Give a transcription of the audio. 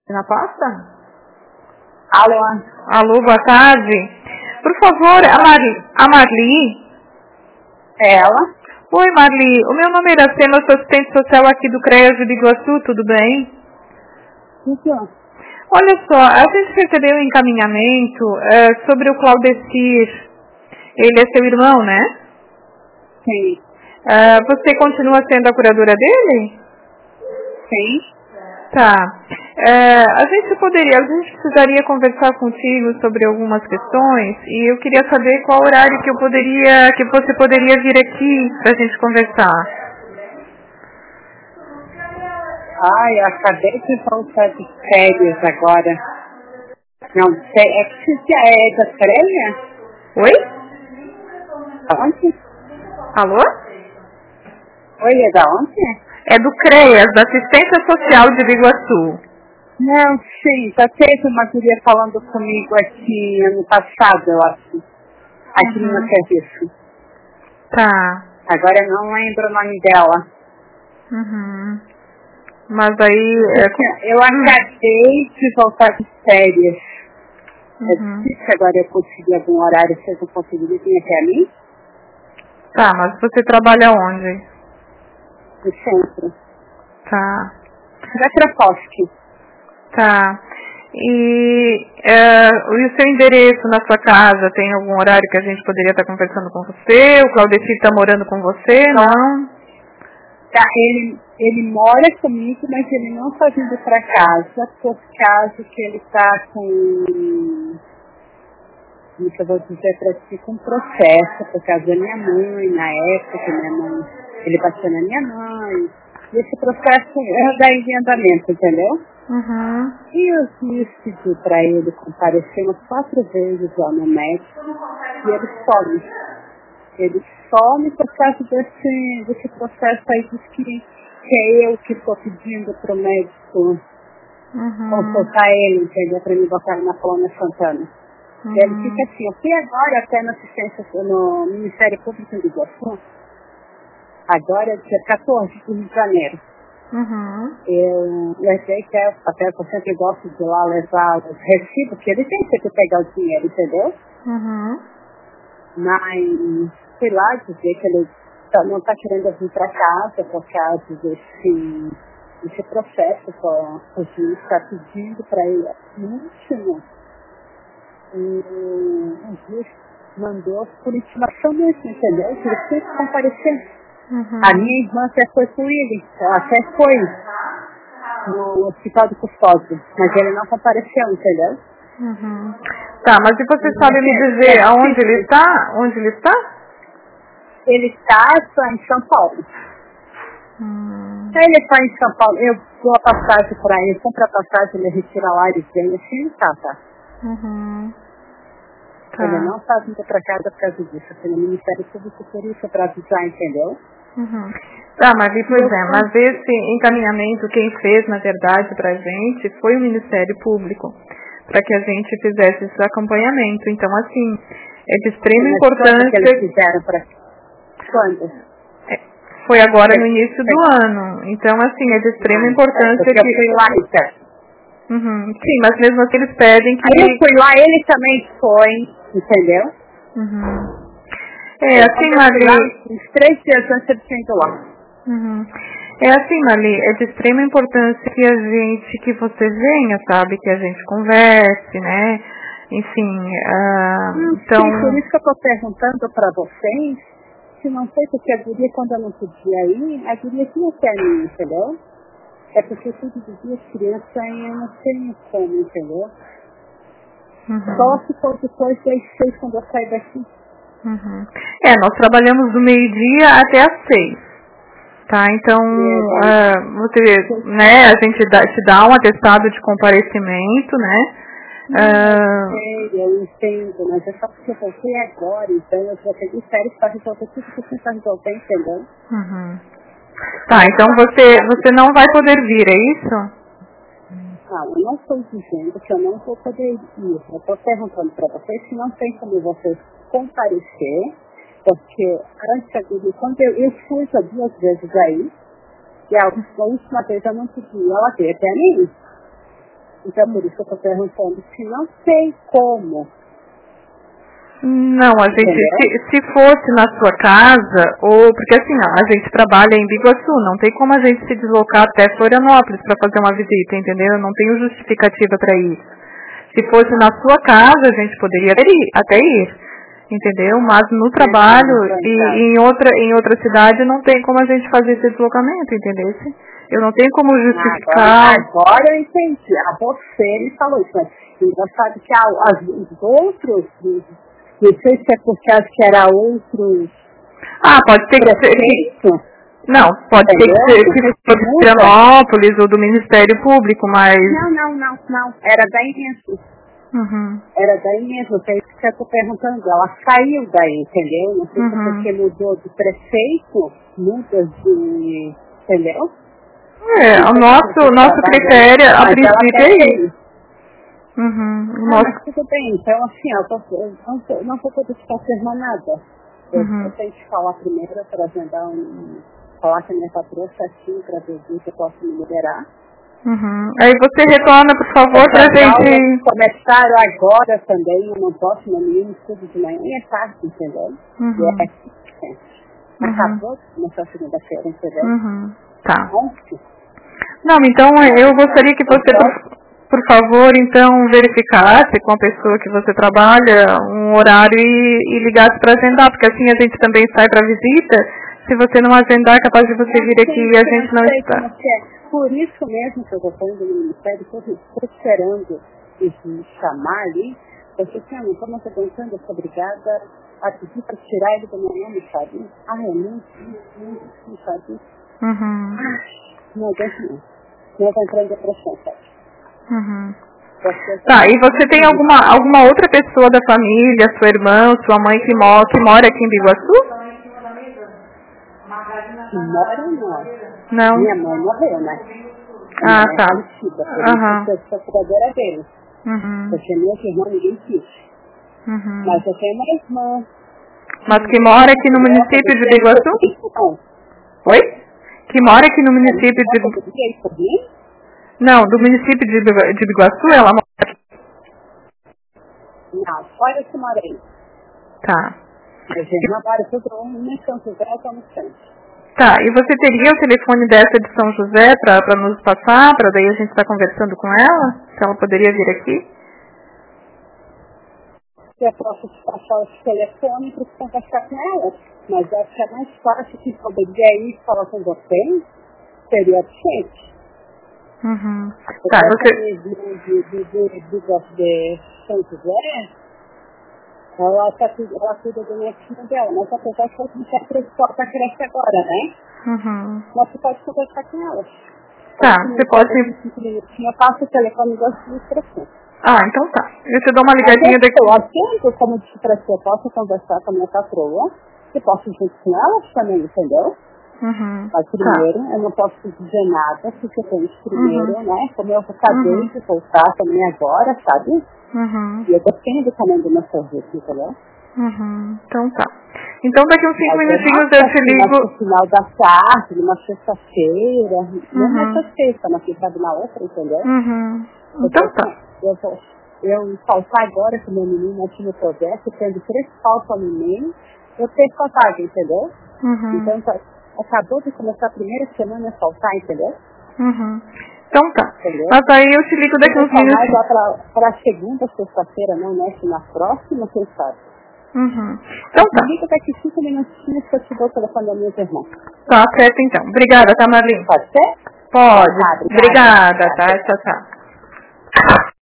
Na pasta? Alô? Alô, boa tarde. Por favor, a Marli? É ela? Oi, Marli. O meu nome é Iracema, eu sou assistente social aqui do CREAS de Biguaçu, tudo bem? Então. Olha só, a gente recebeu um encaminhamento sobre o Claudecir. Ele é seu irmão, né? Sim. Você continua sendo a curadora dele? Sim. Tá. A gente precisaria conversar contigo sobre algumas questões e eu queria saber qual horário que você poderia vir aqui pra gente conversar. Ai, eu acabei de voltar de férias agora. Não sei, é que você é da Freia? Oi? Onde? Alô? Oi, é da onde? É do CREAS, da Assistência Social de Biguaçu. Não, sim, já teve uma guria falando comigo aqui ano passado, eu acho. Aqui no meu serviço. Tá. Agora eu não lembro o nome dela. Uhum. Mas aí... Eu acabei de voltar de férias. É difícil agora eu conseguir algum horário, vocês não conseguiram vir até a mim? Tá, mas você trabalha onde? No centro. Tá. Da Krakowski. Tá. E o seu endereço na sua casa, tem algum horário que a gente poderia estar conversando com você? O Claudecir está morando com você, não? Tá, ele mora comigo, mas ele não está vindo para casa, por causa que ele está com, como que eu vou dizer para ti, com processo, por causa da minha mãe, na época que minha mãe, ele bateu na minha mãe. E esse processo é da endividamento, entendeu? Uhum. E eu quis pedir para ele comparecer umas 4 vezes lá no médico e ele some. Ele some por causa desse processo aí, diz que é eu que estou pedindo para o médico consultar ele, entendeu? Para me botar na Colônia Santana. E ele fica assim, eu fui agora até na assistência no Ministério Público de Iguaçu, agora é dia 14 de Rio de Janeiro. Eu levei que é o papel que eu sempre gosto de lá levar os recibos, que ele tem que pegar o dinheiro, entendeu? Mas fui lá dizer que ele não está querendo vir para casa por causa desse processo que o juiz está pedindo para ele. No último, o juiz mandou por intimação mesmo, entendeu? Que ele tem que comparecer. A minha irmã até foi com ele, ela até foi no hospital de custódio, mas ele não compareceu, entendeu? Tá, mas e você sabe me dizer aonde ele está? Onde ele está? Ele está em São Paulo. Ele está em São Paulo, eu dou a passagem para ele, compro a passagem, ele retira lá, ele vem, assim ele tá. Ele não está vindo para casa por causa disso, porque no Ministério Público por isso, para avisar, entendeu? Tá, mas mas esse encaminhamento quem fez, na verdade, pra gente foi o Ministério Público, para que a gente fizesse esse acompanhamento. Então, assim, é de extrema importância... Que eles fizeram para... Quando? Foi agora no início do ano. Então, assim, é de extrema importância que... Eu fui lá, então. Sim, mas mesmo assim eles pedem que... Aí eu fui lá, ele também foi, entendeu? Assim, Marli... Uns 3 dias antes ele tinha ido lá. É assim, Marli, é de extrema importância que você venha, sabe? Que a gente converse, né? Enfim, então... Sim, por isso que eu estou perguntando para vocês, se não sei porque a guria, quando eu não podia ir, a guria tinha até a mim, entendeu? É porque tudo de dia criança e eu não sei como, entendeu? Só se for depois das 6 quando eu sair daqui. Nós trabalhamos do meio-dia até às 6. Tá, então, você, né, a gente te dá um atestado de comparecimento, né? Eu entendo, mas é só porque eu voltei agora, então eu já peguei férias para resolver tudo que eu tinha para resolver, entendeu? Tá, então você não vai poder vir, é isso? Não, eu não estou dizendo que eu não vou poder ir. Eu estou perguntando para vocês se não tem como vocês comparecer, porque antes, quando eu fui já 2 vezes aí, e a última vez eu não podia, ela veio até a mim. Então, por isso que eu estou perguntando se não tem como. Não, a gente, se fosse na sua casa, ou, porque assim, ó, a gente trabalha em Biguaçu, não tem como a gente se deslocar até Florianópolis para fazer uma visita, entendeu? Eu não tenho justificativa para isso. Se fosse na sua casa, a gente poderia até ir, entendeu? Mas no trabalho e em outra cidade não tem como a gente fazer esse deslocamento, entendeu? Eu não tenho como justificar. Agora eu entendi. A você me falou isso, mas engraçado que os outros, não sei se é porque acho que era outros. Pode ser que não, pode ser que fosse de Florianópolis ou do Ministério Público, mas... Não. Era daí mesmo. Uhum. Era daí mesmo, que é isso que eu estou perguntando. Ela saiu daí, entendeu? Não sei se é porque mudou de prefeito, muda de... Entendeu? O nosso critério, a princípio, é isso. Mas tudo bem, então assim, eu não vou poder te confirmar nada. Eu tenho que falar primeiro para agendar falar com a minha patroa certinho para ver se eu posso me liberar. Aí você retorna, por favor, para a gente... Começaram agora também, eu não posso, meu menino estudo de manhã e é tarde, entendeu? Acabou de começar segunda-feira, entendeu? Tá. Não, então eu gostaria que você, por favor, então, verificasse com a pessoa que você trabalha um horário e ligasse para agendar, porque assim a gente também sai para visita. Se você não agendar, é capaz de você vir aqui e a gente não está. Por isso mesmo que eu estou falando no Ministério, estou esperando me chamar ali, porque assim, eu não estou pensando, eu sou obrigada a pedir para tirar ele do meu nome, sabe? É muito, sabe? Não aguento não. Não estou entrando em depressão, sabe? Tá, e você tem alguma outra pessoa da família, sua irmã, sua mãe que mora aqui em Biguaçu? Não. Minha mãe morreu, né? Tá. Eu sou cuidadora dele. Porque meus irmãos ninguém quis. Mas eu tenho uma irmã. Mas que mora aqui no município de Biguaçu? Oi? Que mora aqui no município de... Não, do município de Biguaçu, ela mora aqui. Não, fora que morei. Tá. Mas irmã mora todo mundo em São José, eu estou no centro. Tá, e você teria o telefone dessa de São José para nos passar, para daí a gente estar conversando com ela? Se ela poderia vir aqui? Eu posso te passar esse telefone para você conversar com ela, mas acho que é mais fácil que poderia ir falar com você, seria diferente. Tá, você... de São José, ela cuida do netinho dela, mas apesar que ela está crescendo agora, né? Mas você pode conversar com ela. Tá, você pode... Eu passo o telefone da administração. Então tá. Eu te dou uma ligadinha daqui. Eu atendo como administração, eu posso conversar com a minha patroa, e posso junto com ela também, entendeu? Mas primeiro, eu não posso dizer nada, porque eu tenho primeiro, né? Como eu acabei de voltar também agora, sabe? E eu dependo também do meu serviço, entendeu? Então tá. Então daqui uns 5 minutinhos eu te ligo. No final da tarde, numa sexta-feira, não nessa sexta, mas quem sabe na outra, entendeu? Então tá. Eu faltar agora com meu menino aqui no projeto, tendo 3 faltas no meio, eu perco a vaga, entendeu? Então tá. Acabou de começar a primeira semana a faltar, entendeu? Então tá. Entendeu? Mas aí eu te ligo daqui uns minutos. Para segunda, sexta-feira, não, né? Na próxima, quem sabe? Então tá. Me liga daqui 5 minutinhos que eu te dou o telefone da minha irmã. Tá, certo então. Obrigada, tá, Marlene? Pode ser? Pode. Obrigada, tá? Tchau, tchau.